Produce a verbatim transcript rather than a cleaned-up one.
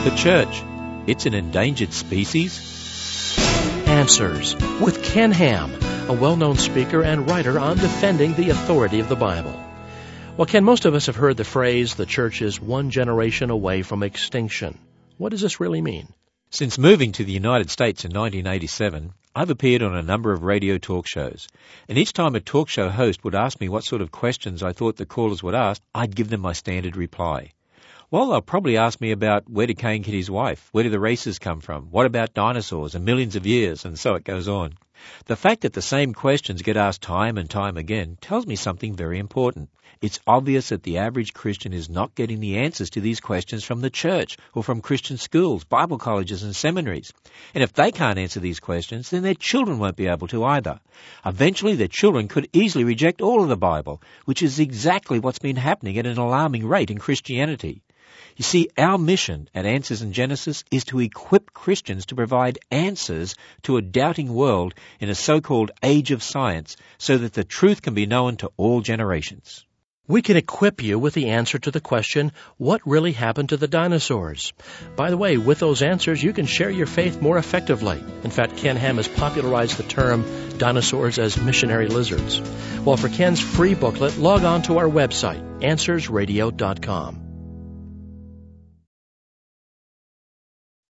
The church, it's an endangered species. Answers with Ken Ham, a well-known speaker and writer on defending the authority of the Bible. Well, Ken, most of us have heard the phrase, the church is one generation away from extinction. What does this really mean? Since moving to the United States in nineteen eighty-seven, I've appeared on a number of radio talk shows. And each time a talk show host would ask me what sort of questions I thought the callers would ask, I'd give them my standard reply. Well, they'll probably ask me about where did Cain get his wife? Where do the races come from? What about dinosaurs and millions of years? And so it goes on. The fact that the same questions get asked time and time again tells me something very important. It's obvious that the average Christian is not getting the answers to these questions from the church or from Christian schools, Bible colleges and seminaries. And if they can't answer these questions, then their children won't be able to either. Eventually, their children could easily reject all of the Bible, which is exactly what's been happening at an alarming rate in Christianity. You see, our mission at Answers in Genesis is to equip Christians to provide answers to a doubting world in a so-called age of science so that the truth can be known to all generations. We can equip you with the answer to the question, what really happened to the dinosaurs? By the way, with those answers, you can share your faith more effectively. In fact, Ken Ham has popularized the term dinosaurs as missionary lizards. Well, for Ken's free booklet, log on to our website, answers radio dot com.